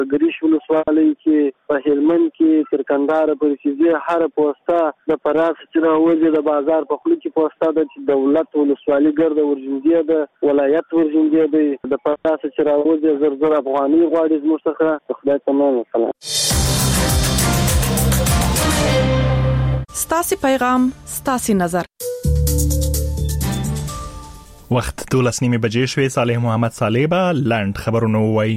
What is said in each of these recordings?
ګریش ولسوالۍ کې په هلمند کې تر کندهار پورې چې هر پوسټه د پراس چې راوځي د بازار په خلک کې پوسټه د دولت ولسوالۍ ګرد ورجندې د ولایت ورجندې د پراس چې راوځي زر افغاني غواړي زموږ څخه خدای تمام وکړي. ستاسي پیغام ستاسي نظر. وخت 12:30 بجې شوې. صالح محمد صالح به لاند خبرونه وایي.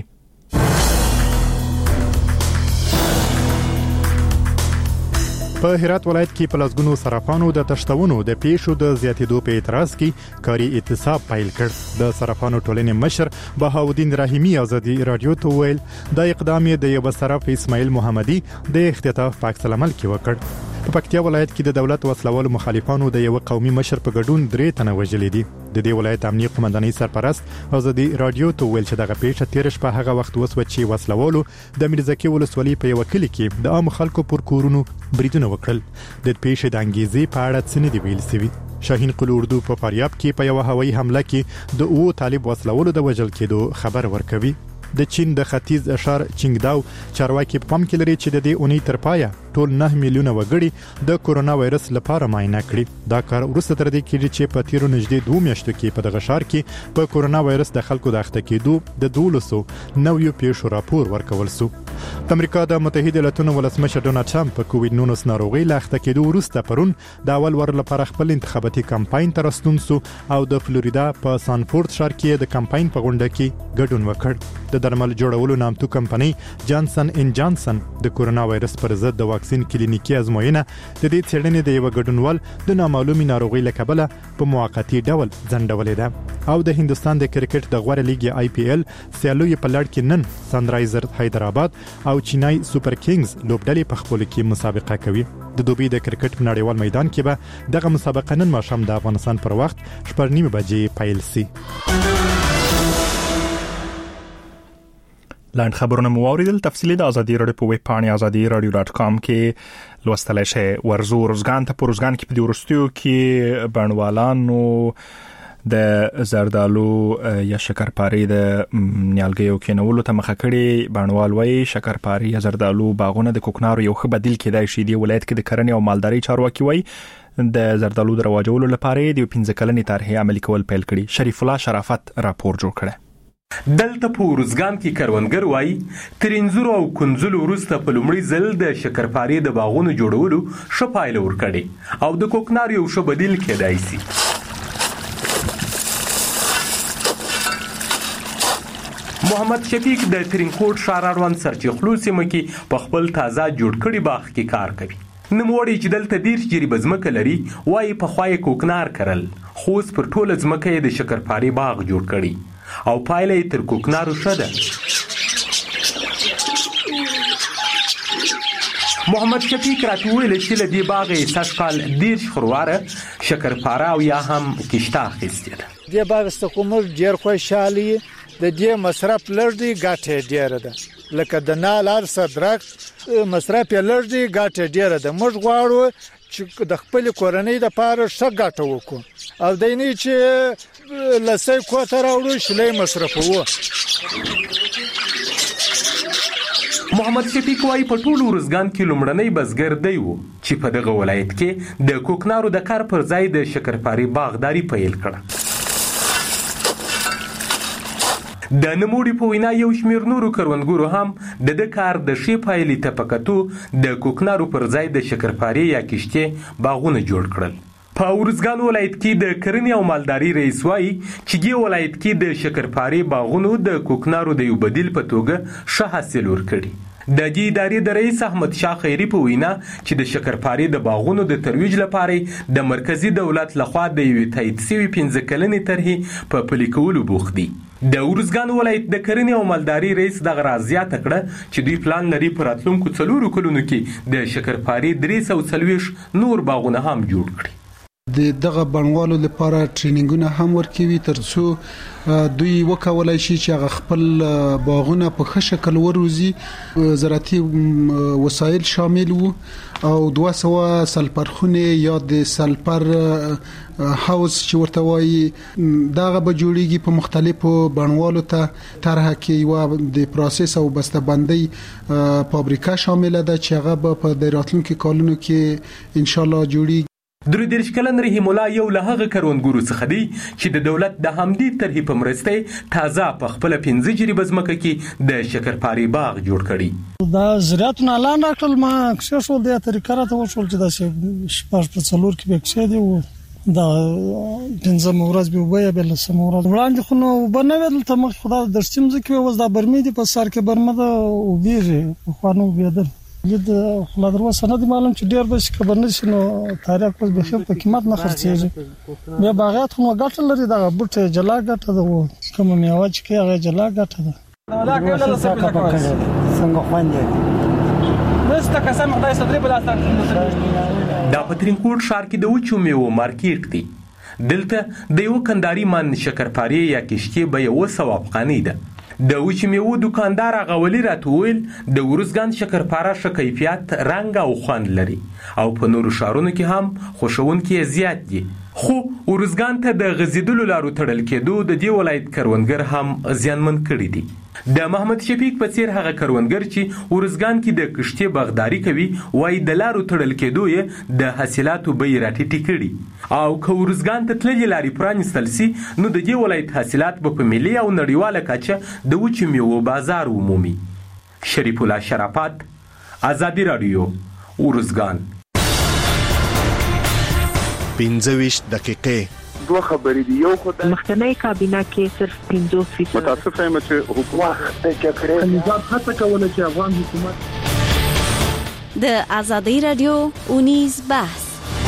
په هرات ولایت کې په لسګونو صرافانو د تشتونو د پیښو د زیاتېدو په اعتراض کې کاري اعتصاب پیل کړ. د صرافانو ټولنې مشر بهاودین رحیمی ازادي رادیو ته ویل د اقدام د یو صراف اسماعیل محمدي د اختطاف په عکس العمل کې وکړ. په پکتیا ولایت کې د دولت وسلوالو مخالفانو د یو قومي مشر په ګډون 3 تنه وژل دي. د دې ولایت امنیه قومندانۍ سرپرست ازادي رادیو ته ویل چې دغه پیښه تیر شپه هغه وخت وسوه چې وسلوالو د میرزکه ولسوالۍ په یو کلی کې د عام خلکو پر کورونو بریدونه وکړل. د پیښې د انګیزې په اړه څه نه دی ویل شوی. شاهین قل اردو په فاریاب کې په یو هوایي حمله کې د او طالب وسلوالو د وژل کېدو خبر ورکوي. د چین د ختیځ اشار چینګداو چارواکي په پام کې لري چې د دې اونۍ تر پایه ټول 9 میلیونه وګړي د کورونا وایرس لپاره معاینه کړي. دا کار وروسته تر دې کېږي چې په تیرو نږدې 2 میاشتو کې په دغه ښار کې په کورونا وایرس د خلکو د اخته کېدو د 1200 نویو پیښو راپور ورکول شو. امریکا د متحده ایالاتونو ولسمشر ډونالد ټرمپ په کووډ-19 ناروغي له اخته کېدو وروسته پرون د اول ور لپاره خپل انتخاباتي کمپاین ته راستون شو او د فلوریدا په سانفورد ښار کې د کمپاین په غونډه کې ګډون وکړ. د درمل جوړولو نامتو کمپنۍ جانسن ان جانسن د کورونا وایرس پر ضد د واکسین کلینیکي ازموینه د دې څېړنې د یو ګډونوال د نامعلومې ناروغۍ له کبله په موقتی ډول ځنډولې ده. او د هندستان د کرکټ د غوړه لیګ IPL سیالوی په لړ کې نن سنرایزر حیدرآباد او چینای سوپر کینګز لوبډلې په خپل کې مسابقه کوي. د دوبي د کرکټ په نړیوال میدان کې به دغه مسابقه نن ماښام د افغانستان پر وخت 9:30 بجې پیل شي. لاند خبرونه مو اوریدل. تفصیلی د ازادي رادیو په ویب پاڼه azadiradio.com کې لوستلای شئ. ورزو روزګان ته پروزګان کې په دې ورستیو کې بڼوالانو د زردالو یا شکرپاری د نیالګیو کېنولو ته مخه کړي. بڼوال وایي شکرپاری یا زردالو باغونه د کوکنارو یو ښه بدیل کېدای شي. دی ولایت کې د کرنې او مالدارۍ چارواکي وایي د زردالو د رواجولو لپاره د 15 کلنې طرحې عملي کول پیل کړي. شریف الله شرافت راپور جوړ کړي. دلته په ورزګان کې کروندګر وایي ترینزورو او کنزلو وروسته په لومړي ځل د شکرپارې د باغونو جوړولو ښه پایله ورکړې او د کوکنارو یو ښه بدیل کېدای شي. محمد شفیق د ترینکوټ ښار اړوند سرچخلو سیمه کې په خپل تازه جوړ کړي باغ کې کار کوي. نوموړی چې دلته 10 جریبه ځمکه لري وایي پخوا یې کوکنار کرل خو اوس پر ټوله ځمکه یې د شکرپارې باغ جوړ کړي او پایله یې تر کوکنارو ښه ده. محمد شفیق راته ویل چې له دې باغ یې سږ کال 10 خرواره شکرپاره او یا هم کشته اخیستې ده. دې باغ څخه موږ ډېر خوشحاله یو. د دې مصرف لږ دی ګټه ډېره ده. لکه د نال هر صدرک مصرف یې لږ دی ګټه ډېره ده. موږ غواړو چې د خپل کورنۍ لپاره ښه ګټه وکړو او د نه چې لسې کوته راوړو شلې مصرفوو. محمد شفیق وايي په ټول ورزګان کې لومړنی بزګر دی و چې په دغه ولایت کې د کوکنارو د کار پر ځای د شکرپارې باغداري پیل کړه. د نموړي په وینا یو شمېر نورو کروندګرو هم د کار د شی پایلې ته پکتو د کوکنارو پر ځای د شکرپارې یا کشته باغونه جوړ کړل. په ورزګان ولایت کې د کرنې او مالداري رئیس وایي چې دې ولایت کې د شکرپارې باغونو د کوکنارو د یو بدیل په توګه ښه حاصل ورکړي. د دې ادارې د رئیس احمد شاه خیری په وینا چې د شکرپارې د باغونو د ترویج لپاره د مرکزی دولت لخوا د یو تایید شوی 15 کلنې طرحې په پلي کولو بوخت دي. د ورزګان ولایت د کرنې او مالداري رئیس دغه رازیات کړه چې دوی پلان لري په راتلونکو 4 کلونو کې د شکرپارې 340 نور باغونه هم جوړ کړي. د دغه بڼوالو لپاره ټرینینګونه هم ورکوي ترڅو دوی وکولای شي چې هغه خپل باغونه په ښه شکل وروزي. زراعتي وسایل شامل وو او 200 سلفرخونه یا د سلفر هاوس چې ورته وایي دغه به جوړیږي په مختلفو بڼوالو ته طرح کې یو د پروسس او بسته‌بندۍ فابریکه شامل ده چې هغه به په راتلونکو کالونو کې ان شاء الله جوړیږي. 33 کلن رحیم الله یو له هغه کروندګرو څخه دی چې د دولت د همدې طرحې په مرسته تازه په خپل 15 جریبه ځمکه کې د شکرپارې باغ جوړ کړي. دا زراعتونه اعلان راکړل ما اکثر شول د طریقه راته وشول چې دا شپږ په څلور کې بکشه دی او دا پنځه مورز به وبیا بل سم مورز وړاندې خو نو بنویل ته مخ خدای درشتم ځکه وز دا برمې دي په سر کې برمه ده او بیره خو نو بيدل د خلادرو سند معلوم چې ډیر بس خبر نشي نو تاریخ په بخښه په قیمت نه خرڅېږي. بیا باغات خو ګټه لري دا بوټه جلا ګټه ده کوم میوه چې هغه جلا ګټه ده. دا کله څنګه خوندې نسته قسم خدای صدرې په لاس دا په ترینکوټ ښار کې د وچو میوو مارکیټ دی. دلته د یو کنداري من شکرپارې یا کشتۍ به 100 افغانۍ ده. د وچې میوو دکاندار غولي راتویل د ورزګان شکرپاره ښه کیفیت رنګ او خوند لري او په نورو ښارونو کې هم خوښونکي زیات دي. خو ورزګان ته د غزیدلو لارو تړل کېدو د دې ولایت کروندګر هم زیانمن کړي دي. د محمد شفیق په څیر هغه کروندګر چې ورزګان کې د کشتۍ باغداري کوي وایي د لارو تړل کېدو یې د حاصلاتو بیې راټیټې کړي او که ورزګان ته تللې لارې پرانیستل سي نو د دې ولایت حاصلات به په ملي او نړیواله کچه د وچو میوو بازار ومومي. شریف الله شرافت، ازادي رادیو، ورزګان. 25 دقیقې دوه خبرې دي. یو خدای مخکنی کابینه کې صرف 50% متاسف یم چې حکومت ته کړی نظام هڅه کوله چې افغان حکومت د ازادي رادیو اونیز بحث.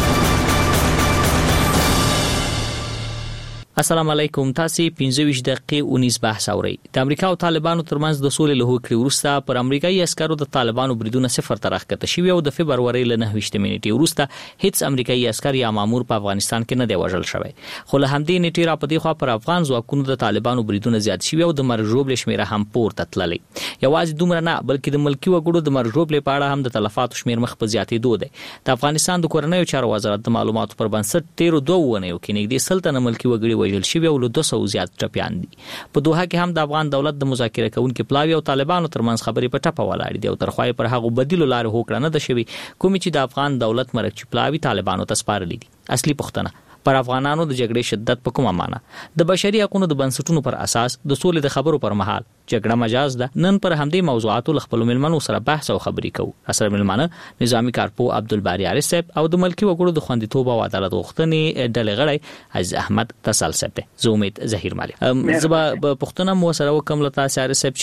السلام علیکم. تاسو 15 دقیقې اونیز بحث اورئ. د امریکا او طالبانو ترمنځ د سولې له هوکړې وروسته پر امریکایي عسکرو د طالبانو بریدونه صفر ته راښکته شوي او د فبرورۍ له 9 نیټې وروسته هیڅ امریکایي عسکر یا مامور په افغانستان کې نه دی وژل شوی. خو له همدې نیټې را پدې خوا پر افغان ځواکونو د طالبانو بریدونه زیات شوي او د مرګ ژوبلې شمیره هم پورته تللی. یوازې دومره نه بلکې د ملکی وګړو د مرګ ژوبلې په اړه هم د تلفاتو شمیر مخ په زیاتېدو دی. د افغانستان د کورنیو چارو وزارت د معلوماتو پر بنسټ 13 ونیو کې نږدې 100 تنه ملکی وګړي وژل شوي او له 200 زیات ټپیان دي. په دوحه کې هم د افغان دولت د مذاکره کوونکو پلاوی او طالبانو ترمنځ خبرې په ټپه ولاړې دي او ترخوای پر هغه بدیلو لارې هوکړه نه ده شوی کوم چې د افغان دولت مرکچی پلاوی طالبانو ته سپارلې دي. اصلي پوښتنه پر افغانانو د جګړې شدت په کومه معنی د بشري حقوقو د بنسټونو پر اساس د سولې د خبرو پر مهال جګړه مجاز ده. نن پر همدې موضوعاتو خپل ملمنو سره بحث او خبرې کوو. اثر ملمنه نظامی کارپو عبدالباری عارف صاحب او د ملکی وګړو د خوندیتوب او عدالت غوښتنې ډلې غړی عزیز احمد تسل صاحب ته زه امید ظهیر مالک زبا پښتنه مو سره وکم لتا عارف صاحب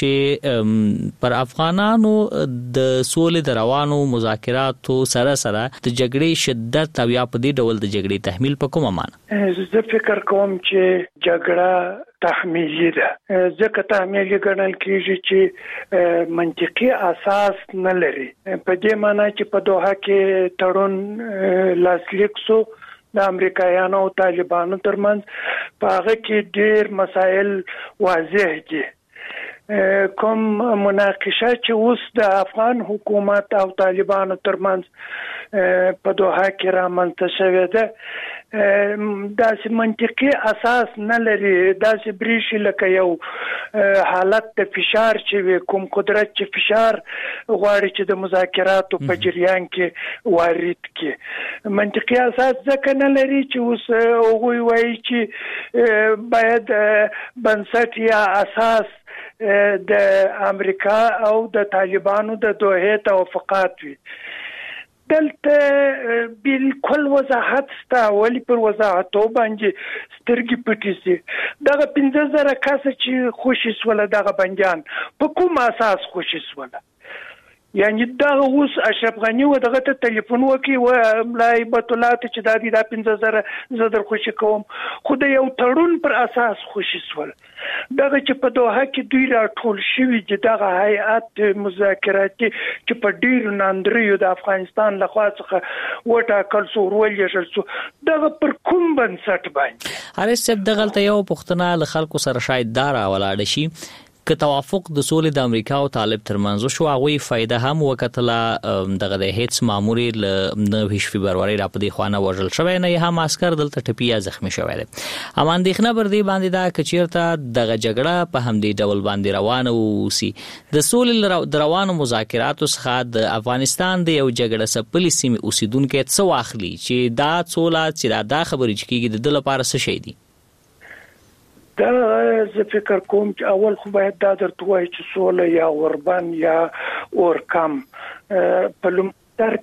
چې پر افغانانو د سولې د روانو مذاکراتو سره سره د جګړې شدت او یا په دې ډول د جګړې تحمیل په کومه معنی زه فکر کوم چې جګړه تحمیلی ده. ځکه تحمیلی ګڼل کېږي چې منطقي اساس نه لري. په دې معنی چې په دوحه کې تړون لاسلیک شو د امریکایانو او طالبانو ترمنځ، په هغه کې ډېر مسایل واضح دي. کوم مناقشه چې اوس د افغان حکومت او طالبانو ترمنځ په دوحه کې رامنځته شوې ده داسې منطقي اساس نه لري. داسې بریښي لکه یو حالت د فشار چې وي، کوم قدرت چې فشار غواړي چې د مذاکراتو په جریان کې وارد کړي. منطقي اساس ځکه نه لري چې اوس هغوی وایي چې باید بنسټ یا اساس د امریکا او د طالبانو د دوحې توافقات وي. دلته بالکل وضاحت ستا، ولی پر وضاحتو باندې سترګې پټې سي. دغه 15,000 کسه چې خوشي سوله دغه بندیان په کوم اساس خوشي سوله؟ یعنی دا اوس اشرف غنی و دغه ته ټلیفون وکي و ملای بتولات چې دا دي دا 15000 زه در خوشی کوم خو د یو تړون پر اساس خوشی سول دغه چې په دوحه کې دوی راټول شوي چې دغه هیئات مذاکراتي چې په ډیر ناندریو د افغانستان لخوا څخه وټاکل شو ورولېږل شو دغه پر کوم بنسټ باندې هر څه دغه یو پښتنه له خلکو سره شاید دارا ولاړ شي که توافق د سولې د امریکا او طالب ترمنځ شو هغه فائدہ هم وکټله دغه د هیڅ ماموري ل 9 فبرवरी را په دی خوانه وژل شوی نه هم عسكر دلته ټپیا زخمی شوی دي امان دیخنه بر دی باندې دا کچیرته دغه جګړه په همدې ډول باندې روانه وسی د سولې د روانو مذاکراتو څخه د افغانستان د یو جګړه سپلی سیمه اوسیدونکو څو واخلي چې دا څولا چې دا خبرې کیږي د لپاره څه شي دي دا زه فکر کوم چې اول خو باید دا درته وایي چې سوله یا اوربان یا اورکم په لومړی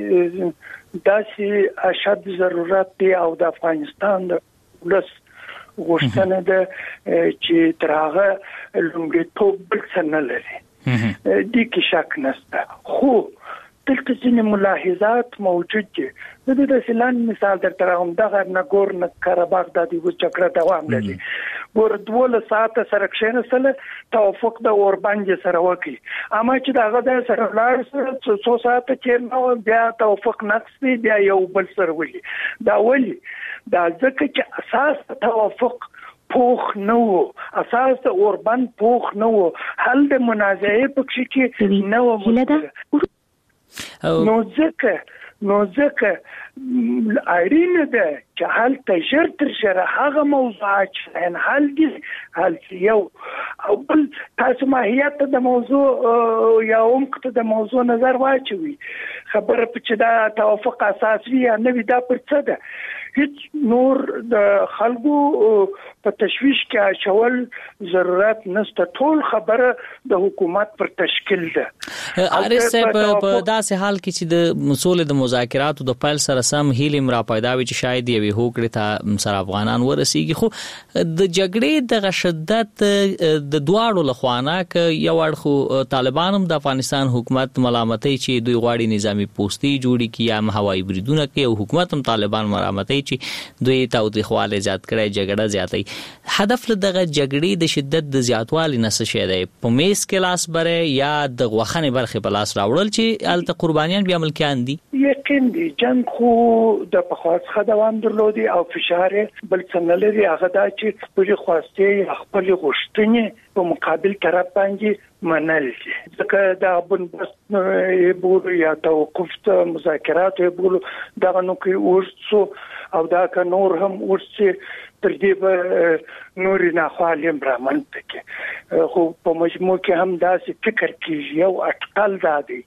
کې داسې اشد ضرورت دی او د افغانستان د ولس غوښتنه ده چې تر هغه لومړیتوب بل څه نه لري دې کې شک نشته خو دلته ځینې ملاحظات موجود دي د دې سلان مثال درته راوم دغه نګورن کاراباغ د دې جګړه دوام لري ور 12 ساعته سره کښینسل توافق د اوربانج سره وکي اما چې دغه د سره لاړ سره 100 ساعته کې نو بیا توافق نقص دی بیا یو بل سره ولي دا ځکه چې اساس توافق پوخ نو اساس د اوربان پوخ نو حل د منازعه پکې کې نو نو ځکه اړینه ده چې حل ته تر شر هغه موضوعات چې حل دي یو او بل تاسو ماهیت د موضوع یا عمق د موضوع نظر واچوي خبره په چې دا توافق اساسي یا نه وي دا پر څه ده هیڅ نور د خلکو په تشویش کې اچول ضرورت نشته ټول خبره د حکومت پر تشکیل ده ارسه په داسې حال کې چې د مسولې د مذاکراتو د پیل سره سم هیلم را پیدا وي چې شاید یو هوکړه ته سره افغانان ورسیږي خو د جګړې د شدت د دواړو لخوانه ک یو اړخو طالبانم د افغانستان حکومت ملامتي چې دوی غواړي نظامی پوسټي جوړي کی یا هوایي بریدونه کوي او حکومت هم طالبان ملامتي چې دوی تاوتریخواله زیات کړي جګړه زیاتي هدف له دغه جګړې د شدت د زیاتوالي نه څه شي دی په میس کې لاس بره یا د غوخنې برخه په لاس راوړل چې الته قربانیان بیا ملکیان دي یقین دي جنگ خو د پخواس خدوام درلودي او فشار بل څنګه لري هغه دا چې خپل خواسته خپل غوښتنې په مقابل طرف باندې منل دي ځکه دا بنبست بول یا توقف مذاکرات بول دا نو کې ورسو او دا که نور هم ورسي تر دې به نوري ناخوالیم رامن پکې خو په مجموع کې هم داسې فکر کیږي یو اټکل دادي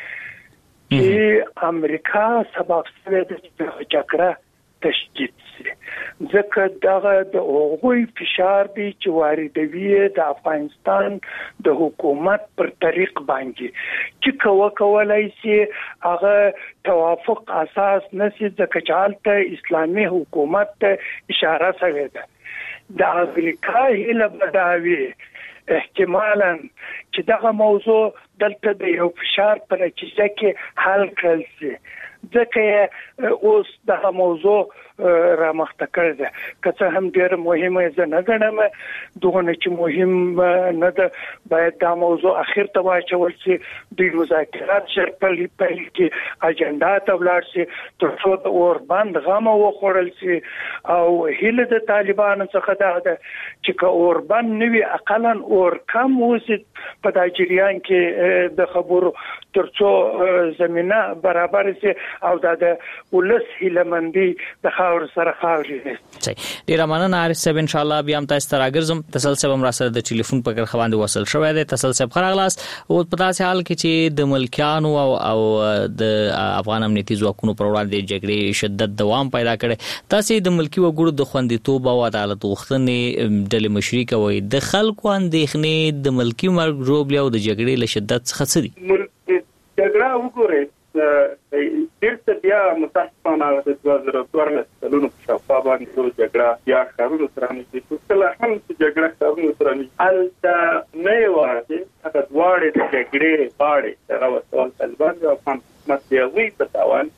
چې امریکا سبب سره د جګړه تشدید سي ځکه دغه د اوغوي فشار دی چې واردوي د افغانستان د حکومت پر طریق باندې چې کولای شي هغه توافق اساس نشي ځکه چې حالت اسلامي حکومت ته اشاره شوی ده د امریکا هله بداوي احتمالاً چې دغه موضوع دلته د یو فشار پر نتیجه کې حل کړل شي ځکه اوس دغه موضوع را مخته کړی ده که څه هم ډېر مهمه زه نه ګڼم دغه چې مهم نه ده باید دا موضوع اخر ته واچول شي د مذاکرات شرط پیل کې اجنډا ته ولاړ شي تر څو د اوربند غم وخوړل شي او هله د طالبانو څخه ده چې که اوربند نوي اقلا اور کم وسي په د جریان کې د خبرو تر څو زمينه برابر شي او د ولس هلمندي د خاور سره خاوري صحیح ډیر مننه عارف صاحب ان شاء الله بیا هم تاسو راګرځم تسلسل هم را سره د ټلیفون په کار خواندې وصل شوی دی تسلسل خراغلاس او په داسې حال کې چې د ملکیانو او د افغان امنیتي ځواکونو پر وړاندې جګړې شدت دوام پیدا کړي تاسو د ملکی وګړو د خوندیتوب او عدالت غوښتنې ډلې مشري کوي د خلکو اندېښنې د ملکی مرګ جوړ او د جګړې له شدت څخه څه دي جګړه وګورئ ډېر بیا متاسفانه د 2014 کلونو په شاوخوا باندې جګړه یا ښارونو سره نږدې کله هم چې جګړه ښارونو سره نږدې نه یوازې دواړه د جګړې باندې هغه وسول طالبان او افغان حکومت دی وی په تاوان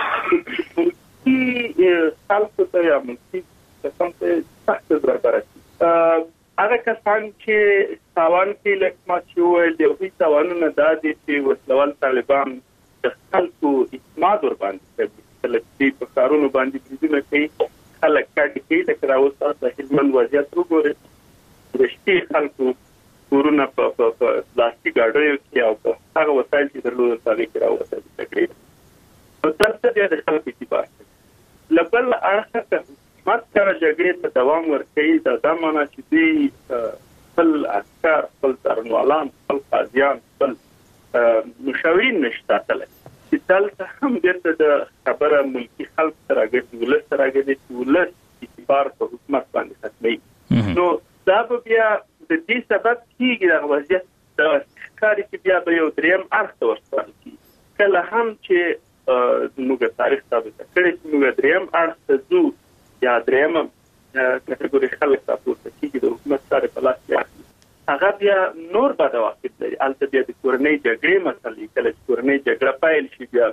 کې خلکو ته یا ملکی څنګه سخت ضربات هغه کسان چې تاوان کې لکه ما چې ویل دی وی تاوانونه د دې وسول طالبان د خلکو اعتماد ور باندې کوي په کارونو باندې بریدونه کوي خلک کاټي کوي د کراوسته د هلمند وضعیت وګورئ د شتي خلکو کورونه په پلاستیک اډیو کې او هغه وسایل چې درلودل هغه کې راوځي تقریبا نو تاسو د خلکو اتباع لبل اړخه ته ماته جګړې ته دوام ورکړي دا د معنا چې دی خپل افکار خپل ترنوالان خپل قاضیان خپل مشاورین نشته تل چې دلته هم د خبره ملکی خلک سره راګړي ولس سره راګړي ولس اعتبار په حکومت باندې ختمي نو دا بیا د دې سبب کیږي د وضعیت د کاری چې بیا به یو دریم اړخ ورسره کی کله هم چې موږ تاریخ ثابت کړی چې موږ دریم اړخ ته ځو یا دریم کټګوري خلک تاسو ته کیږي د حکومت سره په لاس کې هغه بیا نور بعد واقع دی البته بیا د کورنۍ جګړې مسلې کله چې کورنۍ جګړه پایل شي بیا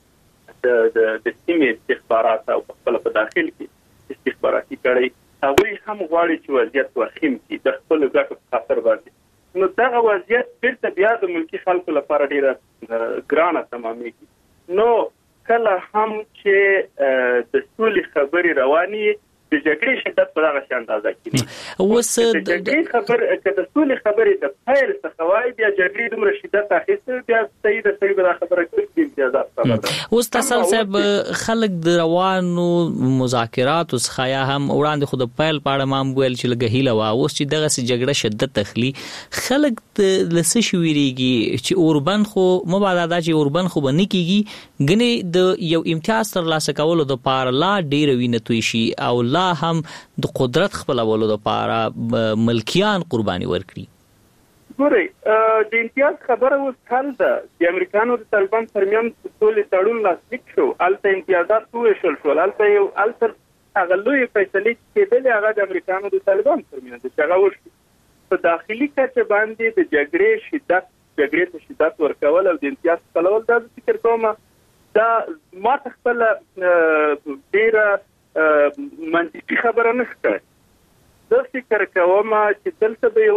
د سیمې استخبارات او خپل په داخل کې استخباراتي کړي هغه هم غواړي چې وضعیت وخیم کی د خپل ګټو خاطر باندې نو دا وضعیت بیرته بیا د ملکی خلکو لپاره ډیره ګرانه تمامېږي نو کله هم چې د سولې خبرې رواني د جګړې شدت په هغه شان اندازه کړي اوس د جګړې خبر کله سولې خبرې د فایل څخه وای بیا جګړې دومره شدت اخیسته بیا صحیح د صحیح د خبره کوي امتیازات اوس تاسو صاحب خلک د روانو مذاکرات او څخه هم وړاندې خود فایل پاړه مام ویل چې لګهیله وا اوس چې دغه جګړه شدت تخلي خلک لسه شویریږي چې اوربن خو مبادله چې اوربن خو بنې کیږي غني د یو امتیاز تر لاسه کولو د پار لا ډیر وینه توي شي او لا هم د قدرت خپلولو لپاره ملکیان قرباني ورکړي ګورئ د امتیاز خبره اوس حل ده د امریکانو د طالبان ترمیان ټول تړون لاسلیک شو الته امتیازات وشول شو الته یو التر هغه لوی فیصله کېدل هغه د امریکانو د طالبان ترمیان د هغه وشو په داخلي کچه باندې د جګړې ته شدت ورکول او د امتیاز خپلول دا فکر کوم دا ما خپل ډیره منطقي خبره نشته زه فکر کوم چې دلته به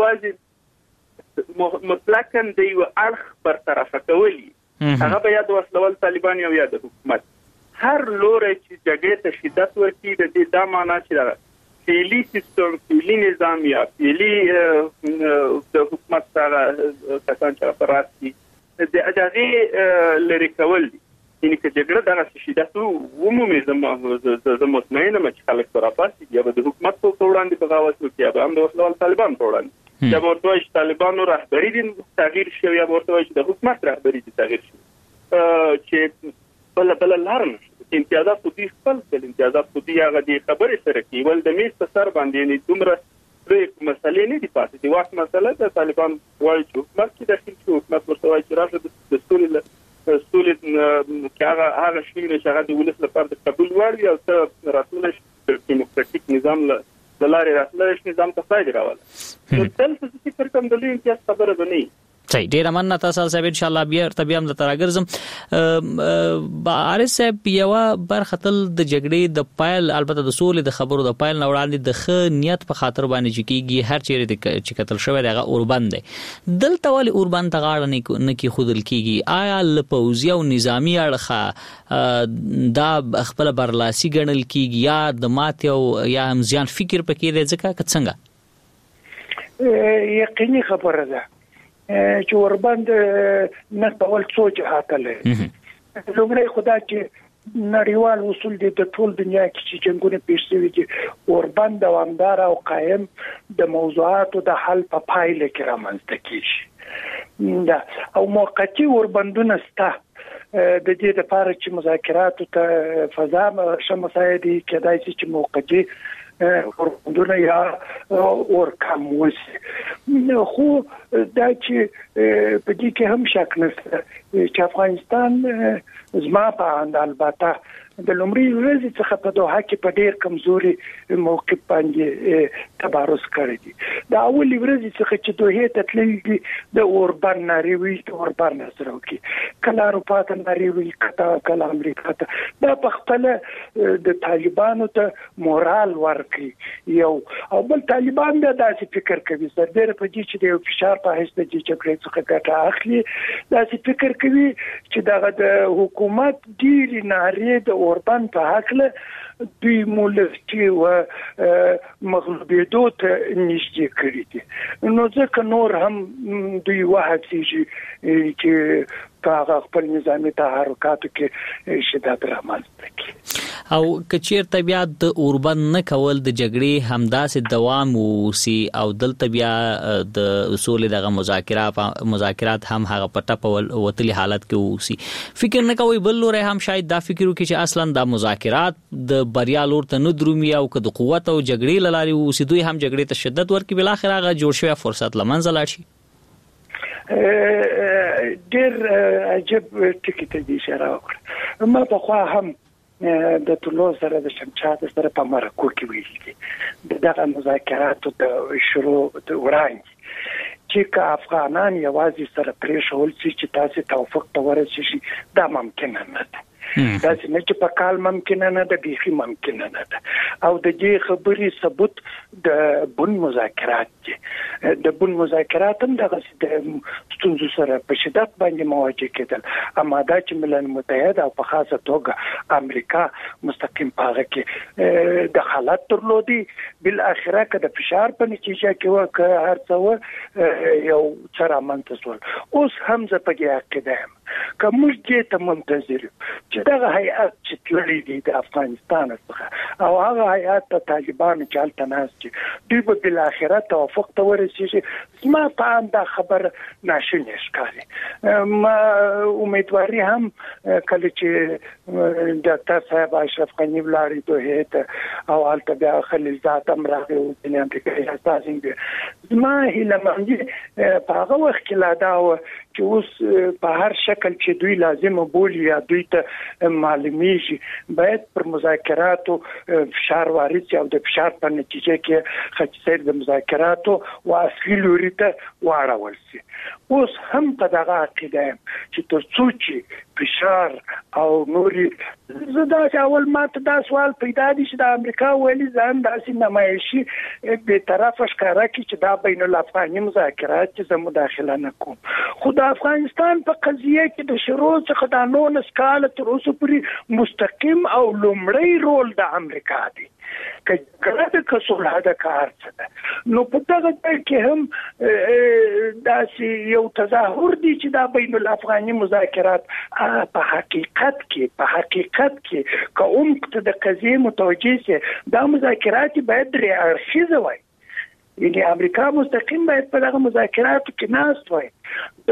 یوازې مطلقاً د یو اړخ برطرف کولی هغه به یا د وسلوال طالبان یا د حکومت هر لوري چې جګړې ته شدت ورکړي د دې دا معنا چې فعلی سیستم فعلی نظام یا فعلی د حکومت سره کسان چې پراتي د اجازه لري کول یعنی چې جګړه دغه شدت عمومي زموږ مطمئنه چې خلک سره پاتې یا د حکومت په وړاندې بغاوت وکړي یا هم د وسلوال طالبان په وړاندې یا ورته چې طالبانو رهبری دي تغییر شي یا ورته چې د حکومت رهبری دي تغییر شي چې بل لارن امتیازات خو دې خپل امتیازات خو دې هغه دې خبرې سره کوي ول د میز په سر باندې نه دومره مسلې نه دي پاتې دي وخت مسله د طالبان وایي چې حکومت کې داخل شي حکومت ورته وایي چې راشه د سولې هغه شی چې هغه د ولس لپاره د قبول وړ او ته راتلل دیموکراتیک نظام له لارې راتلل نظام ته فائدې راوړل نو تل څه فکر کوم د لوی امتیاز خبره بنئ صحیح ډیر مننه تاسو صاحب ان شاء الله بیا تبيام د تراګرزم بارس صاحب یو برختل د جګړې د پایل البته د سولې د خبرو د پایل نوړاندې د خ نیت په خاطر باندې چکیږي هر چیرې چې قتل شوی دغه اوربند دی دلته ول اوربند تغاړه نه کی خودل کیږي آیا لپوزي او نظامی اړخه دا خپل برلاسي ګڼل کیږي یا د ماته او یا هم ځان فکر پکې دی ځکه څنګه یقیني خبره ده چې وربند نه ډول سوچ هاتله لومړی خدا چې نړیوال اصول دي د ټول دنیا کې چې جنگونه پیښ شوي دي وربند دوامدار او قائم د موضوعاتو د حل په پایله کې رامنځته کیږي دا او موقتی وربندونه ستا د دې لپاره چې مذاکرات ته فضا شمسایدي کېدای شي چې موقتی وربندونه یا اور کم وسی خو دا چې په دې کې هم شک نشته چې افغانستان زما په اند البته د لومړي ورځې څخه په دوحه کې په ډېر کمزوري موقف باندې تبارز کړی دی. د اولې ورځې څخه چې دوحې ته تللي دي د اوربان نارې وي د اوربان سره وکړي، کله اروپا ته نارې وي کله امریکا ته. دا په خپله د طالبانو ته مورال ورکړي یو، او بل طالبان بیا داسې فکر کوي سربیره په دې چې د یو فشار په حیث د دې جګړې څخه ګټه اخلي، داسې فکر کوي چې دغه د حکومت ډېرې نارې د اوربان په هکله دوی مولفتي و مغلوبېدو ته نږدې کړي دي. نو ځکه نور هم دوی وهڅېږي چې په هغه خپل نظامي تحرکاتو کې شدت رامنځته کړي. او کچیرته بیا د اوربند نه کول د جګړې همداسې دوام ووسي او دلته بیا د سولې دغه مذاکرات هم هغه پټه په وتلي حالت کې ووسي، فکر نه کوي بل لوري هم شاید دا فکر وکړي چې اصلا د مذاکرات د بریا لور ته نه درومي او که د قوت او جګړې لاري ووسي دوی هم جګړې ته شدت ورکړي، بل اخر هغه جوړ شوی فرصت لمنځه لاړ شي. ډېر عجب ټکی ته دې اشاره وکړه. ما په خوا هم د طلوع سره د شمشاد سره په مرکو کې ویل دي دغه مذاکراتو د شروع د وړاندې چې که افغانان یوازې سره پرېښول شي چې تاسو توافق ته ورسېږي دا ممکن نه ده. داسې نه چې په کال ممکن نه ده، بیخي ممکن نه ده. او د دې خبرې ثبوت د بن مذاکرات دي. د بن مذاکرات هم دغه د ستونزو سره په شدت باندې مواجه کېدل، اما دا چې ملل متحد او په خاصه توګه امریکا مستقیم پاغه کې دخالت درلودي، بل اخره که د فشار په نتیجه کې وکړه هر څه یو څه رامنځته شول. اوس هم زه په دې عقیده یم که موږ دې ته منتظر یو چې دغه هیئت چې تللی دی د افغانستان څخه او هغه هیئت د طالبانو چې هلته ناست دي دوی به بالاخره توافق ته ورسېږي. زما په اند دا خبر ناشونې ښکاري. ما امیدواري هم کله چې ډاکټر صاحب اشرف غني ولاړې دوحې ته او هلته بیا خلیلزاد هم راغی او د امریکایي استازي، زما هیله په هغه وخت کې لا دا وه چې اوس په هر شکل چې دوی لازمه بولي یا دوی ته معلومیږي باید پر مذاکراتو فشار وارد شي او د فشار په نتیجه کې خچسیر د مذاکراتو او اصلي لوري ته واړول شي. اوس هم په دغه عقیده یم چې تر څو چې فشار او نوري زه دا اول ماته دا سوال پیدا دي چې د امریکا ویلي ځان داسې نمایشي به طرف ښکارا کی چې دا بین الافغاني مذاکرات چې زه مداخله نه کوم، خو د افغانستان په قضیه کې د شروع څخه د 19 کال تر اوسه پورې مستقیم او لومړی رول د امریکا دی. کله د کسوله د کار څه ده نو په دغه کې هم داسې یو تظاهر دی چې دا بین الافغاني مذاکرات په حقیقت کې که عمق ته د قضیې متوجه شي دا مذاکرات باید درې اړخیزه وای، یعنی امریکا مستقیم باید په دغه مذاکراتو کې ناست وای. د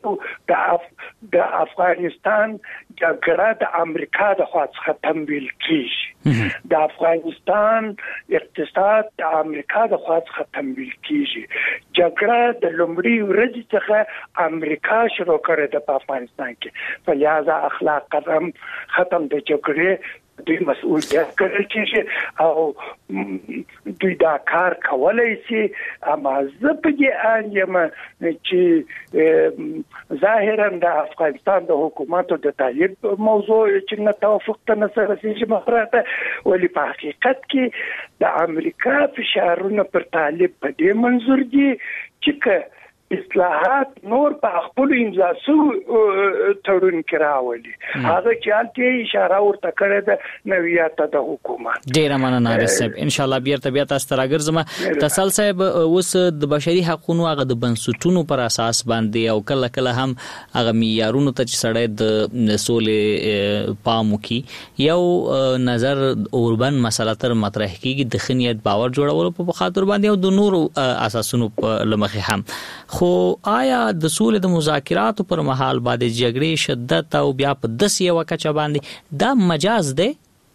افغانستان جګړه د امریکا د خوا څخه تمویل کیږي، د افغانستان اقتصاد د امریکا د خوا څخه تمویل کیږي. جګړه د لومړي ورځې څخه امریکا شروع کړې ده په افغانستان کې، په لحاظه اخلاق ختم د جګړې دوی مسؤلیت کړل کېږي او دوی دا کار کولای شي. اما زه په دې اند یم چې ظاهرا د افغانستان د حکومت د طالب موضوع چې نه توافق ته نه رسېږي مخراته، ولی په حقیقت کې د امریکا فشارونه پر طالب په دې منظور دي چې اصلاحات نور په خپل امضا سو تړون کې راولي. هغه چې الته اشاره ورته کړې ده نویات د حکومت. ډیره مننه نارس صاحب، ان شاء الله بیا تاسو ته راګرځم. تسل صاحب اوس د بشري حقوقو هغه د بنسټونو پر اساس باندې او کله هم هغه معیارونو ته چې سړی د سولې پام وکي یو نظر اوربن مسله تر مطرح کیږي د خنیت باور جوړولو په خاطر باندې او د نورو اساسونو په لمخه هم. خو آیا د سولې د مذاکراتو پر مهال باندې جګړې شدت او بیا په داسې یو کچه باندې دا مجاز دی؟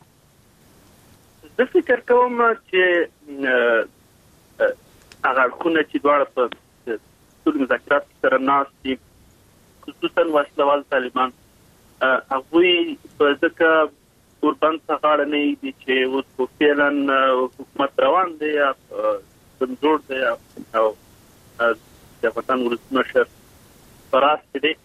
زه فکر کوم چې هغه اړخونه چې دواړه په سولې مذاکرات سره ناست دي خصوصا وسلوال طالبان هغوی په ځکه اوربند څخه اړه دي چې اوس په فعلا حکومت روان دی یا جوړ دی او د وطن ولسمشر پراست دی.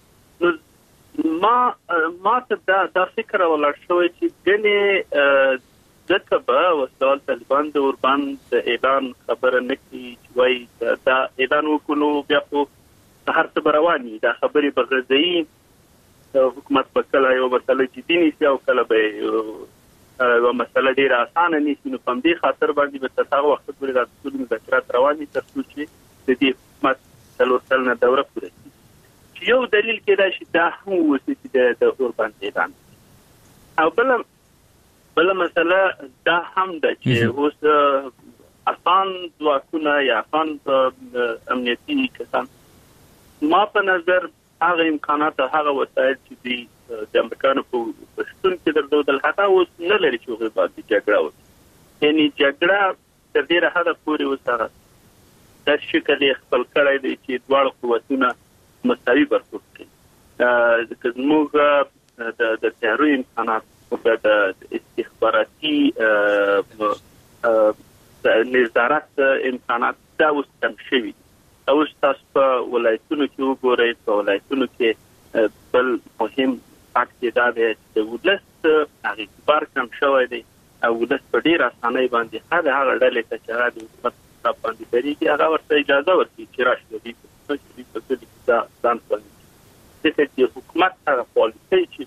ما ته دا فکر ولاړ شوی چې ګنې ځکه به وسوال طالبان د اوربند اعلان خبره نه کوي چې وایي دا اعلان وکړو بیا خو هر څه رواني دا خبرې به غځوي حکومت به کله یو مسله جدي نیسي او کله به یو مسله ډېره اسانه نیسي. نو په همدې خاطر باندې به تر هغه وخت پورې دا ټول مذاکرات روان دي تر څو چې د دې حکومت 4 کلنه دوره پوره شي. چې یو دلیل کېدای شي دا هم وایي چې د اوربند اعلان او بل مسله دا هم ده چې اوس افغان ځواکونه یا افغان امنیتي کسان ما په نظر هغه امکانات هغه وسایل چې دي د امریکانو په شتون کې درلودل حتی اوس نه لري چې هغه باندې جګړه وکړي. یعنی جګړه تر ډېره حده پورې اوس د شکل خپل کړی دی چې دواړه قوتونه مساوي برخورد کړي. زموږ د تیارو امکانات د استخباراتي نظارت امکانات دا اوس کم شوي. اوس تاسو په ولایتونو کې وګورئ په ولایتونو کې بل مهم فاکټ دا دی چې ولس هغه اعتبار کم شوی دی او ولس په ډېر اسانۍ باندې هغه ډلې ته چې هغه د حکومت په باندې درېږي هغه ورته اجازه ورکړي چې راشي دي په څه دا ځان باندې چې حکومت هغه پالیسي چې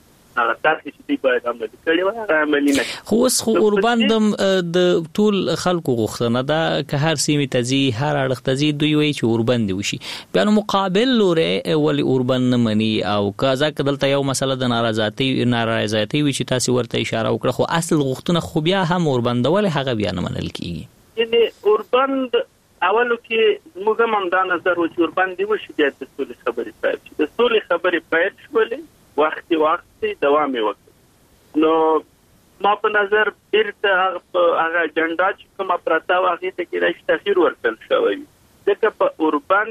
خو اوس خو اوربند د ټول خلکو غوښتنه ده که هر سیمې ته ځي هر اړخ ته ځي دوی وایي چې اوربند وشي. بیا نو مقابل لوري ولې اوربند نه مني او که دلته یو مسله د نارضایتي وي چې تاسو ورته اشاره وکړه خو اصل غوښتنه خو بیا هم اوربند ولې هغه بیا نه منل کیږي. یعنی اوربند اولو کې موږ هم دا نظر و چې اوربند وشي بیا د ټول خبرې پیل شي. د ټول خبرې پیل شولې وخت دوام وکړي. نو ما په نظر بیرته هغه اجنډا چې کومه پراته وه هغې ته کېدای شي تغییر ورکړل شوی وي. ځکه په اوربند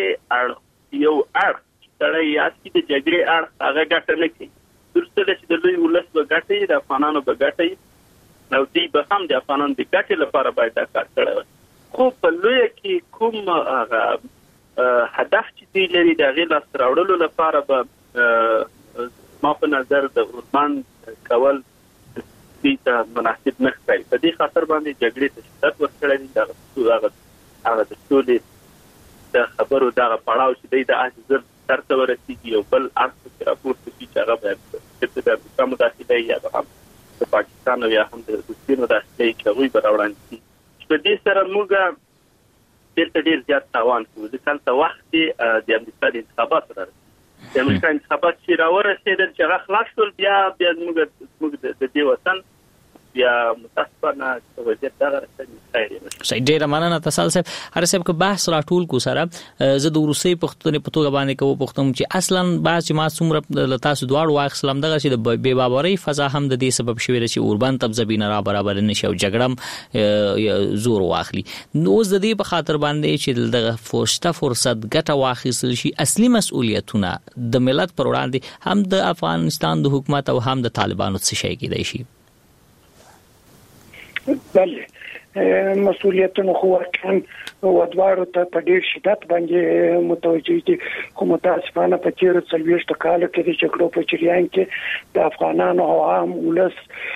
کې یو اړخ چې سړی یاد کړي د جګړې اړخ هغه ګټه نه کوي. وروسته ده چې د لوی ولس به ګټه وي د افغانانو به ګټه وي او دوی به هم د افغانانو د ګټې لپاره باید دا کار کړی وي. خو په لویه کې کوم هغه هدف چې دوی لري د هغې لاسته راوړلو لپاره به ما په نظر د اوربند کول دوی ته مناسب نه ښکاري. په دې خاطر باندې جګړې ته شدت ورکړی دی. هغه د سولې د خبرو دغه پړاو چې دی د زر سر ته ورسېږي یو بل اړخ پکې راپورته شي چې هغه باید د امریکا مداخله یا هم د پاکستان او یا هم د روسیې مداخله چې هغوی به راوړاندې شي. په دې سره موږ ډېر زیات تاوان کوو. ځکه هلته وخت کې د امریکا د انتخابات راځي. د امریکا انتخابات چې راورسېدل چې هغه خلاص شول بیا موږ د دې وطن بیا متاسفانه وضعیت دغه صحیح. ډېره مننه تسال صاحب. هر صاحب که بحث راټول کو سره زه د روسي پښتنې په توګه باندې کوم پښتون چې اصلا بعض چې ما څومره ل تاسو دواړو واخلم دغه چې د بې باورۍ فضا هم د دې سبب شوی چې اوربند تبذبینه را برابر نشي او جګړم زور واخلي. نو د دې په خاطر باندې چې دغه فرصت ګټه واخیستل شي اصلي مسؤلیتونه د ملت پر وړاندې هم د افغانستان د حکومت او هم د طالبانو څه شي کېدای شي. بله مسؤلیتونه خو واقعا ودوارو ته په ډیر شدت باندې متوجه دي. خو متاسفانه په تیرو 40 کالو کې د جګړو په جریان کې د افغانانو او عام ولس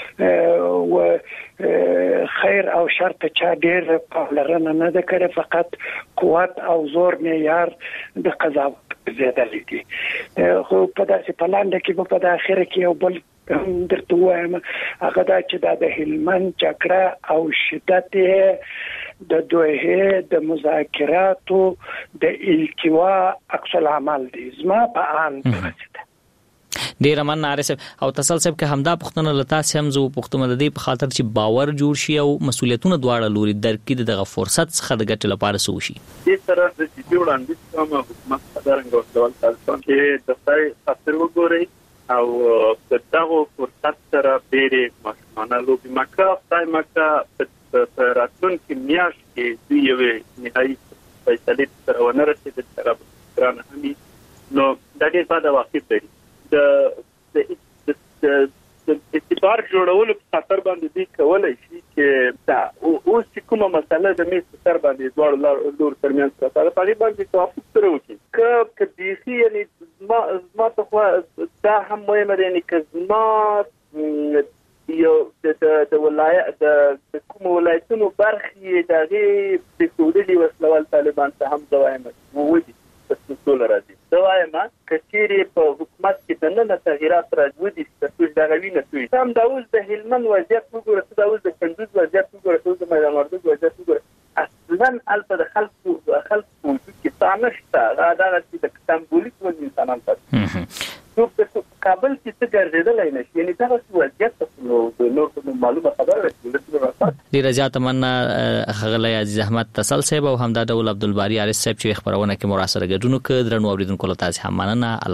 و خیر او شر ته چا ډیر پاملرنه نه ده کړې. فقط قوت او زور معیار د قضاوت زیاتلی دي. خو په داسې پلان کې په اخر کې یو بل درته وایم هغه دا چې د هلمند جګړه او شدت د دوه د مذاکراتو د التوا عکس العمل دي زما په ان ډیر مننه عارف او تسل صاحب که همدا پښتنه لتا سم زو پښتنه د دې په خاطر چې باور جوړ شي او مسولیتونه دواړه لوري درکې دغه فرصت څخه د ګټ لپاره سو شي. دې سره د دې وړاندې کوم حکومت څنګه ورته تاسو کې د ځای خاطر وګورئ او دغه فرصت سره ډېرې ماشومان لوبي مکه په راتلونکي میاشت کې دوی یو نهایي فیصلې سره ونه رسېدل سره ګرانه همي نو د دې په اړه واقع دی د اعتبار جوړولو په خاطر باندې دی کولای شي چې دا اوس چې کومه مسله د میز په سر باندې دوړ لور ترمنځ راځي په دې باندې توافق سره وکړي که دې یعنی ما ته خو دا هم مهمه ده یعنی که ما یو د ولایت د کوم ولایتونو برخې دغه د سعودي وسلوال طالبان ته هم دوایم وودي ټول راځي دوایم کچيري په حکومت کې د نن تغیرات راځي چې د غوینه توي هم دا اوس د هلمند وضعیت وګورئ دا اوس د کندوز وضعیت وګورئ د میدان وردګ وضعیت وګورئ اصلا البته د خلکو وجود کې تامشته دا چې د سمبولیک ول انسانان ته نو په کابل کې څه ګرځیدل نه شي یعنی دا وضعیت نو د نور معلومه خبره ده ډیر زیات مننه خغلی عزیز احمد تسل صاحب او همدا ډول عبدالباری عارف صاحب چې خبرونه کې مراسله ګډونو کړ درنو اوریدونکو له تاسو هم مننه.